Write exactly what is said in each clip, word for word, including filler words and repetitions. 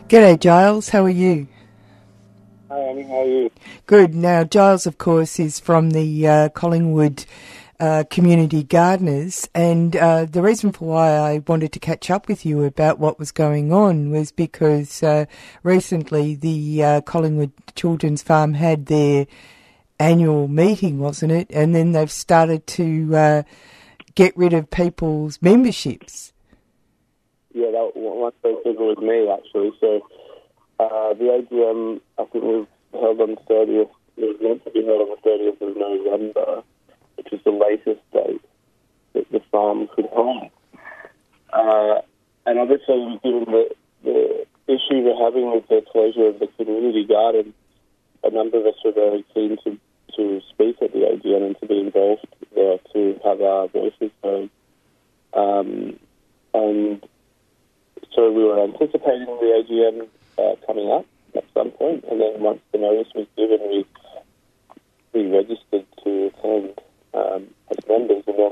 G'day, Giles. How are you? Hi, Annie. How are you? Good. Now, Giles, of course, is from the uh, Collingwood uh, Community Gardeners, and uh, the reason for why I wanted to catch up with you about what was going on was because uh, recently the uh, Collingwood Children's Farm had their annual meeting, wasn't it? And then they've started to uh, get rid of people's memberships. Yeah, that one of those people was me, actually. So uh, the A G M, I think, was held on the thirtieth. It was meant to be held on the thirtieth of November, which is the latest date that the farm could hold. Uh, and obviously, given the, the issue we're having with the closure of the community garden, a number of us were very keen to, to speak at the A G M and to be involved there, to have our voices heard. Um, and so we were anticipating the A G M uh, coming up at some point, and then once the notice was given, we we registered to attend um, as members, and then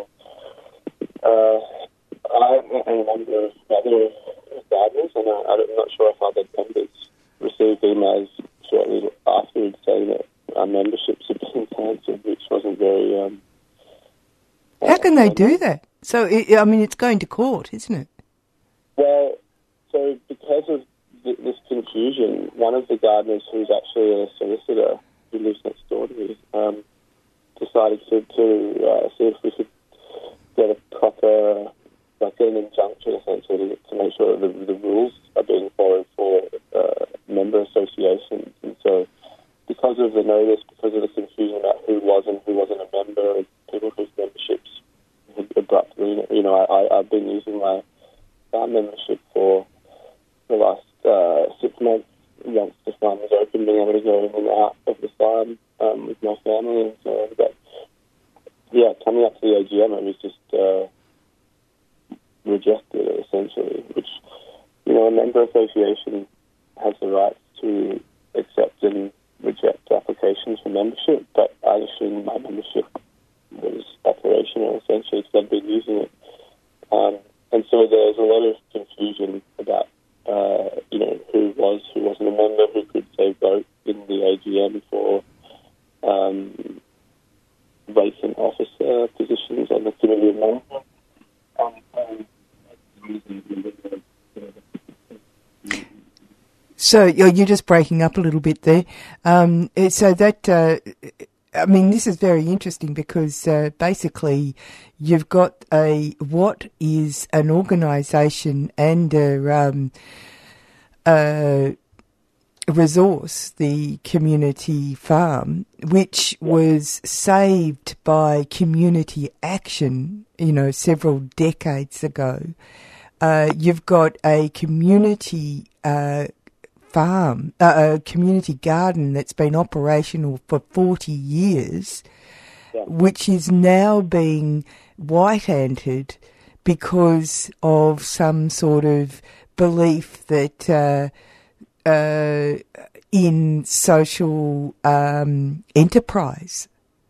uh, I and a number of other gardeners, and I, I'm not sure if other members received emails shortly afterwards saying that our memberships had been cancelled, which wasn't very... Um, How can they do that? So, it, I mean, it's going to court, isn't it? Well, so because of th- this confusion, one of the gardeners, who's actually a solicitor who lives next door to me, um, decided to, to uh, see if we could get a proper, like get an injunction essentially to make sure that the, the rules are being followed for uh, member associations. And so because of the notice, because of the confusion about who was and who wasn't a member, and people whose memberships had abruptly, you know, I, I've been using my farm membership for the last uh, six months once the farm was open, being able to go in and out of the farm um, with my family and so on. But yeah, coming up to the A G M, it was just uh, rejected essentially, which, you know, a member association has the right to accept and reject applications for membership, but I assume my membership was operational essentially because I'd been using it. Um, and so there's a lot of confusion about, uh, you know, who was, who wasn't a member, who could, say, vote in the A G M for um, vacant officer positions on the committee of management. Um, um, So you're, you're just breaking up a little bit there. Um, so that, uh, I mean, this is very interesting because uh, basically you've got a what is an organisation and a, um, a resource, the community farm, which was saved by community action, you know, several decades ago. Uh, you've got a community uh, farm, uh, a community garden that's been operational for forty years, yeah. which is now being white-anted because of some sort of belief that uh, uh, in social um, enterprise.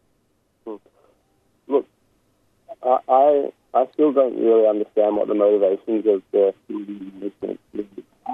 Look, I, I I still don't really understand what the motivations of the movement is.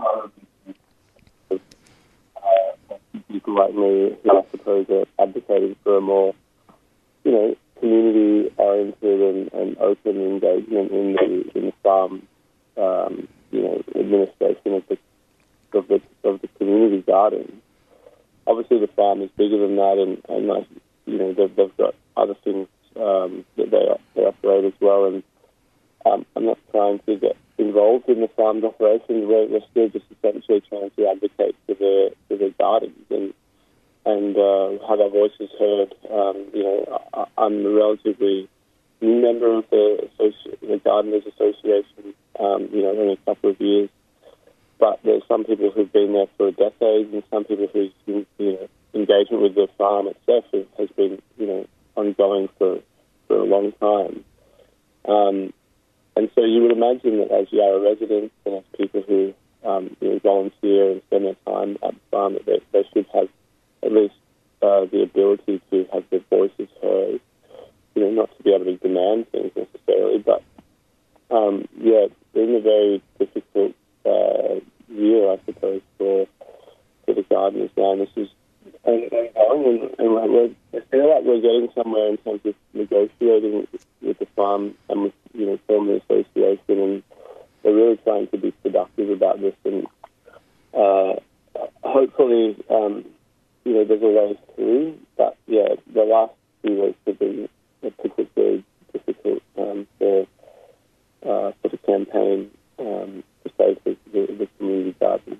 People like me, who I suppose are advocating for a more, you know, community-oriented and, and open engagement in the in the farm, um, you know, administration of the of the of the community garden. Obviously, the farm is bigger than that, and, and like, you know, they've, they've got other things um, that they they operate as well. And um, I'm not trying to get involved in the farm's operations. We're, we're still just essentially trying to advocate for the for the gardens and and uh, have our voices heard. Um, you know, I, I'm a relatively new member of the, associ- the Gardeners Association. Um, you know, only a couple of years, but there's some people who've been there for decades, and some people whose, you know, engagement with the farm itself has been, you know, ongoing for for a long time. Um, And so you would imagine that as Yarra residents and as people who um, you know, volunteer and spend their time at the farm, that they, they should have at least uh, the ability to have their voices heard. You know, not to be able to demand things necessarily, but um, yeah, it's been a very difficult uh, year, I suppose, for for the gardeners now. And this is ongoing, and, and we're, I feel like we're getting somewhere in terms of negotiating with the farm and with, you know, forming the association, and we're really trying to be productive about this, and uh, hopefully, um, you know, there's a way through. But yeah, the last few weeks have been particularly difficult um, for uh, for the campaign um, to save the, the, the community garden.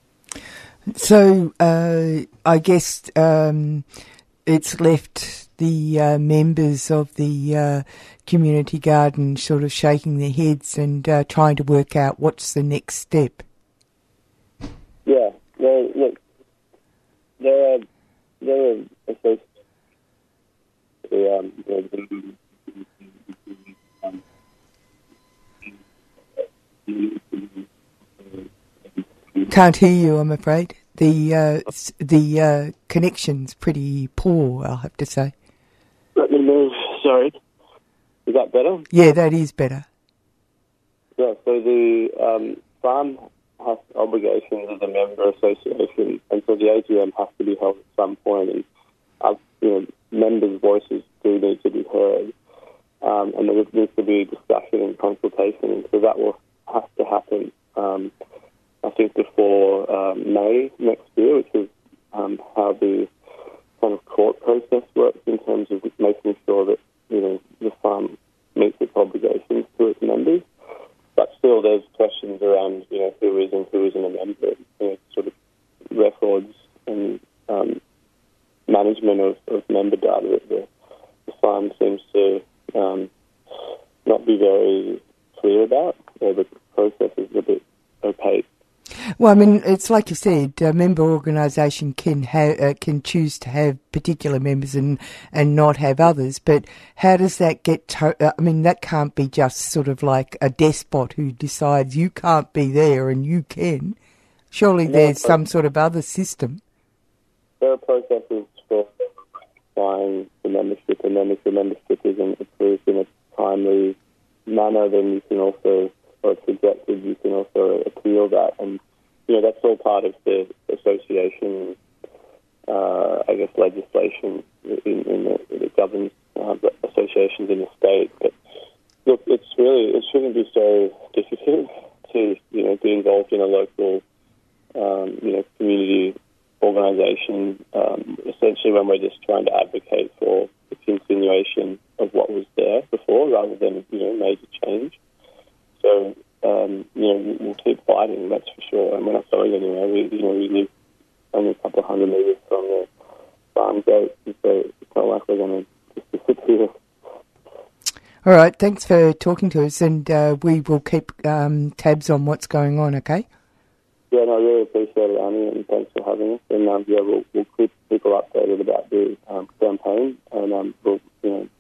So uh, I guess um, it's left the uh, members of the uh, community garden sort of shaking their heads and uh, trying to work out what's the next step. Yeah, well, look, there are there are associations. Um, Can't hear you, I'm afraid. The uh, the uh, connection's pretty poor, I'll have to say. Let me move. Sorry. Is that better? Yeah, that is better. Yeah, so the um, farm has obligations as a member association, and so the A G M has to be held at some point, and uh, you know, members' voices do need to be heard, um, and there needs to be discussion and consultation, and so that will have to happen, um, I think, before um, May next year, which is um, how the kind of court process works in terms of making sure that, you know, the farm meets its obligations to its members. But still, there's questions around, you know, who is and who isn't a member, you know, sort of records and um, management of, of member data that the, the farm seems to um, not be very clear about, or the process is a bit opaque. Well, I mean, it's like you said, a member organisation can have uh, can choose to have particular members and, and not have others, but how does that get to, uh, I mean, that can't be just sort of like a despot who decides you can't be there and you can. Surely No, there's some sort of other system. There are processes for applying the membership, and then if the membership isn't approved in a timely manner, then you can also, or it's rejected, you can also appeal that. And, you know, that's all part of the association, uh, I guess, legislation in, in the, that governs uh, associations in the state. But, look, it's really, it shouldn't be so difficult to, you know, be involved in a local, um, you know, community organisation, um, essentially when we're just trying to advocate for the continuation of what was there before rather than, you know, major change. So, um, you know, we'll keep fighting, that's for sure, and we're not going anywhere. We, you know, we live only a couple of hundred metres from the farm gate, so it's not like we're going to just disappear. All right, thanks for talking to us, and uh, we will keep um, tabs on what's going on, okay? Yeah, no, I really appreciate it, Annie, and thanks for having us. And um, yeah, we'll, we'll keep people updated about the um, campaign, and um, we'll, you know,